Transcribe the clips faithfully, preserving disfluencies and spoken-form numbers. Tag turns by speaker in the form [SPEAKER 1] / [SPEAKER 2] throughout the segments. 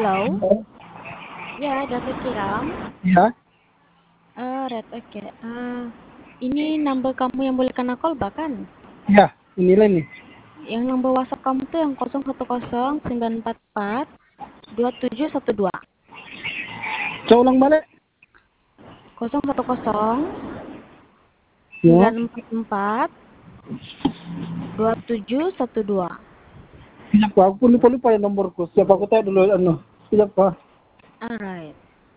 [SPEAKER 1] Halo?
[SPEAKER 2] Oh,
[SPEAKER 1] Ya, Datuk Kiram.
[SPEAKER 2] ya,
[SPEAKER 1] Eh, Red, oke. Eh, ini number kamu yang boleh kena call bahkan.
[SPEAKER 2] ya, inilah nih.
[SPEAKER 1] Yang number WhatsApp kamu tuh yang nol satu nol sembilan empat empat dua tujuh satu dua.
[SPEAKER 2] Coba ulang balik.
[SPEAKER 1] nol satu nol
[SPEAKER 2] Ya,
[SPEAKER 1] sembilan empat empat dua tujuh satu dua.
[SPEAKER 2] siapa? Aku pun lupa-lupa ya nomorku. Siapa aku tanya dulu, anu. Siapa?
[SPEAKER 1] Alright.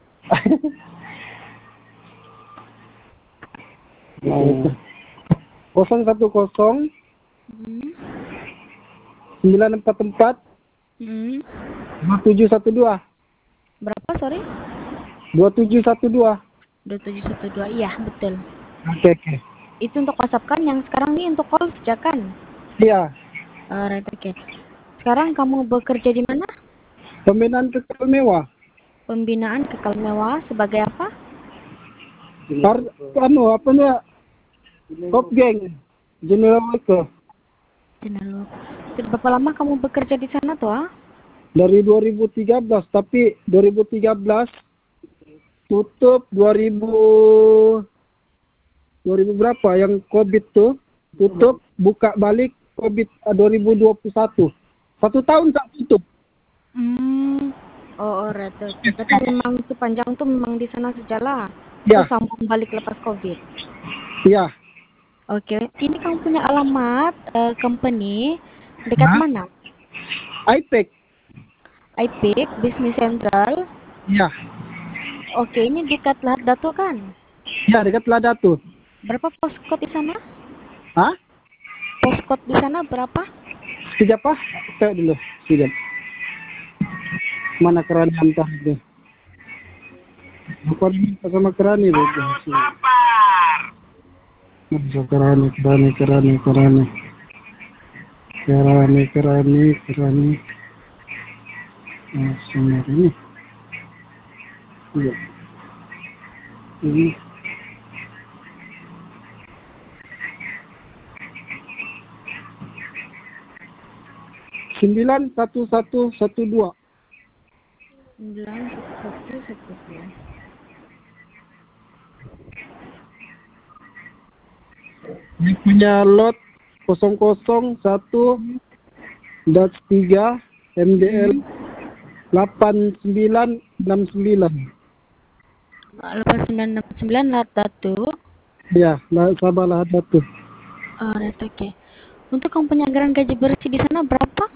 [SPEAKER 2] Oh. Kosong satu kosong
[SPEAKER 1] Hmm.
[SPEAKER 2] sembilan empat empat
[SPEAKER 1] Hmm.
[SPEAKER 2] dua tujuh satu dua
[SPEAKER 1] Berapa, sorry?
[SPEAKER 2] dua tujuh satu dua.
[SPEAKER 1] dua tujuh satu dua. Iya, betul.
[SPEAKER 2] Oke, oke.
[SPEAKER 1] Itu untuk WhatsApp kan, yang sekarang nih untuk call sejak kan?
[SPEAKER 2] Iya,
[SPEAKER 1] Alright, oke. Sekarang kamu bekerja di mana?
[SPEAKER 2] pembinaan kekal mewah.
[SPEAKER 1] Pembinaan kekal mewah sebagai apa?
[SPEAKER 2] Par, anu, apa nih? Top geng. General worker.
[SPEAKER 1] Jenderal. Sudah berapa lama kamu bekerja di sana tuh? Ah?
[SPEAKER 2] Dari dua ribu tiga belas, tapi dua ribu tiga belas tutup dua ribu dua ribu berapa yang Covid tuh tutup, buka balik Covid eh, dua ribu dua puluh satu. Satu tahun tak tutup.
[SPEAKER 1] Hmm. Oh, alright, oke. Berarti memang itu panjang tuh memang di sana sejalan. Terus
[SPEAKER 2] Ya,
[SPEAKER 1] sambung balik lepas COVID.
[SPEAKER 2] ya.
[SPEAKER 1] Oke, ini kamu punya alamat eh, company dekat
[SPEAKER 2] Hah?
[SPEAKER 1] mana?
[SPEAKER 2] iPad.
[SPEAKER 1] I P I C, Business Central.
[SPEAKER 2] Ya,
[SPEAKER 1] Oke, ini dekat Lahad Datu kan?
[SPEAKER 2] ya dekat Lada tuh.
[SPEAKER 1] Berapa postcode di sana?
[SPEAKER 2] Hah?
[SPEAKER 1] Postcode di sana berapa?
[SPEAKER 2] Sekejap ah. Tengok dulu. Sekejap. Mana kerani hantar itu? Aku minta sama kerani deh. Masa kerani, kerani, kerani, kerani. Kerani, kerani, kerani. Nah, semua ini. Iya. Ini. Sembilan satu satu satu dua.
[SPEAKER 1] sembilan satu satu dua.
[SPEAKER 2] Ini punya lot kosong kosong satu dat tiga M D L
[SPEAKER 1] Hmm.
[SPEAKER 2] delapan sembilan enam sembilan.
[SPEAKER 1] delapan sembilan enam sembilan Lahad Datu.
[SPEAKER 2] Ya, lah sabarlah ada tuh.
[SPEAKER 1] Alright, oke. Untuk kamu punya anggaran gaji bersih di sana berapa?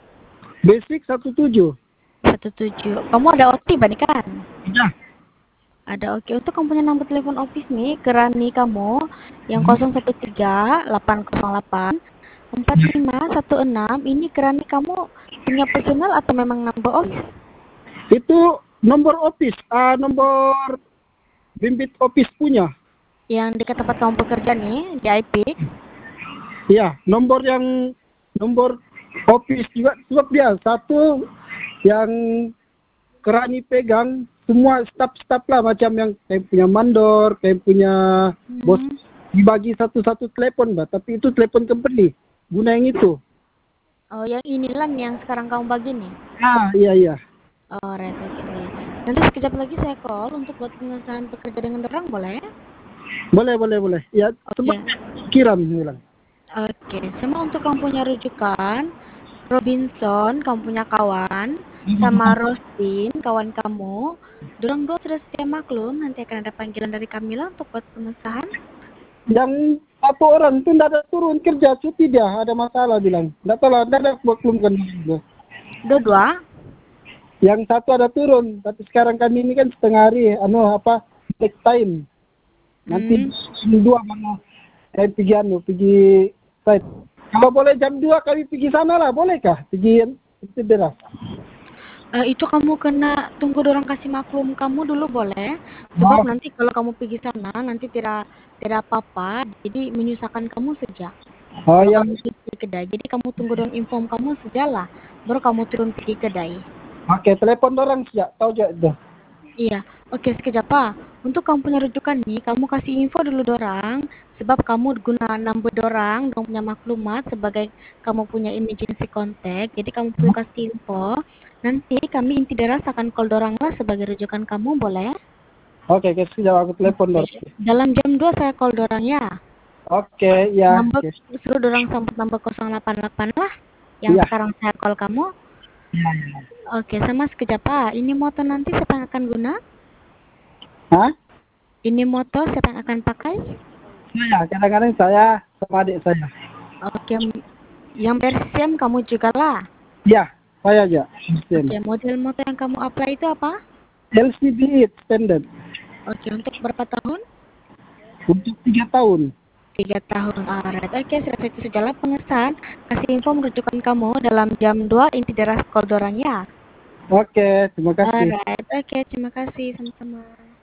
[SPEAKER 2] Basic satu tujuh.
[SPEAKER 1] Satu tujuh. Kamu ada O T berarti kan?
[SPEAKER 2] Ya.
[SPEAKER 1] Ada, oke. Untuk kamu punya nomor telepon office nih, kerani kamu yang nol satu tiga delapan nol delapan empat lima satu enam. Ini kerani kamu punya personal atau memang number office?
[SPEAKER 2] Itu nomor office, ah nomor bimbit office punya.
[SPEAKER 1] Yang dekat tempat kamu bekerja nih, di I P I C.
[SPEAKER 2] Ya, nomor yang nomor office juga sebab dia satu yang kerani pegang semua staf-staf lah, macam yang kayak punya mandor, kayak punya bos,
[SPEAKER 1] Hmm.
[SPEAKER 2] dibagi satu-satu telepon, Mbak. Tapi itu telepon company. Guna yang itu.
[SPEAKER 1] Oh, yang inilah yang sekarang kamu bagi nih.
[SPEAKER 2] Ah, iya iya.
[SPEAKER 1] Oh, right, oke. Nanti sekejap lagi saya call untuk buat pengesahan pekerja dengan orang, boleh?
[SPEAKER 2] Boleh, boleh, boleh. Ya,
[SPEAKER 1] Oke.
[SPEAKER 2] sebab kiram bilang.
[SPEAKER 1] Oke, sama untuk kamu punya rujukan, Robinson, kamu punya kawan, sama Roslin, kawan kamu. Dorang dua sudah setia maklum, nanti akan ada panggilan dari Kamila untuk buat pengesahan.
[SPEAKER 2] Yang satu orang itu tidak ada turun kerja, cuti dia, ada masalah bilang. Tidak tahu lah, tidak ada maklum kan.
[SPEAKER 1] Dua-dua?
[SPEAKER 2] Yang satu ada turun, tapi sekarang kami ini kan setengah hari, anu apa, take time. Nanti
[SPEAKER 1] Hmm.
[SPEAKER 2] jam dua mana saya pergi anu, pergi site. Kalau boleh jam dua kami pergi sana lah, bolehkah? Pergi itu deras.
[SPEAKER 1] Eh, itu kamu kena tunggu dorang kasih maklum kamu dulu boleh. Sebab
[SPEAKER 2] Oh,
[SPEAKER 1] nanti kalau kamu pergi sana, nanti tidak tidak apa-apa, jadi menyusahkan kamu saja.
[SPEAKER 2] oh
[SPEAKER 1] Kalau
[SPEAKER 2] ya,
[SPEAKER 1] kamu pergi ke kedai, jadi kamu tunggu dorang inform kamu sejalah, baru kamu turun pergi kedai.
[SPEAKER 2] pakai telepon orang sejak, tahu je itu.
[SPEAKER 1] Iya, Oke, sekejap Pak. Untuk kamu punya rujukan nih, kamu kasih info dulu dorang, sebab kamu guna nambah dorang, dong punya maklumat sebagai kamu punya emergency contact. Jadi kamu perlu kasih info. Nanti kami inti deras akan call dorang lah sebagai rujukan kamu, boleh?
[SPEAKER 2] Oke, oke, sudah aku telepon
[SPEAKER 1] Oke.
[SPEAKER 2] dorang.
[SPEAKER 1] Dalam jam dua saya call dorang ya.
[SPEAKER 2] Oke, ya.
[SPEAKER 1] Nambah
[SPEAKER 2] Oke.
[SPEAKER 1] suruh dorang sambut nambah nol delapan delapan lah. Yang
[SPEAKER 2] Ya.
[SPEAKER 1] sekarang saya call kamu.
[SPEAKER 2] Ya, ya.
[SPEAKER 1] Oke, sama sekejap Pak. Ini motor nanti siapa yang akan guna?
[SPEAKER 2] Hah?
[SPEAKER 1] Ini motor siapa yang akan pakai?
[SPEAKER 2] Saya, kadang-kadang saya sama adik saya.
[SPEAKER 1] Oke, yang versi SIM kamu juga lah.
[SPEAKER 2] Ya, saya aja.
[SPEAKER 1] Oke, model motor yang kamu apply itu apa?
[SPEAKER 2] L C D standard.
[SPEAKER 1] Oke, untuk berapa tahun?
[SPEAKER 2] Untuk tiga tahun.
[SPEAKER 1] Tiga tahun. Alright, oke, sudah itu segala pengesahan. Kasih info merujukan kamu dalam jam dua inti deras call dorang ya.
[SPEAKER 2] Oke, terima kasih.
[SPEAKER 1] Alright, oke, terima kasih sama-sama.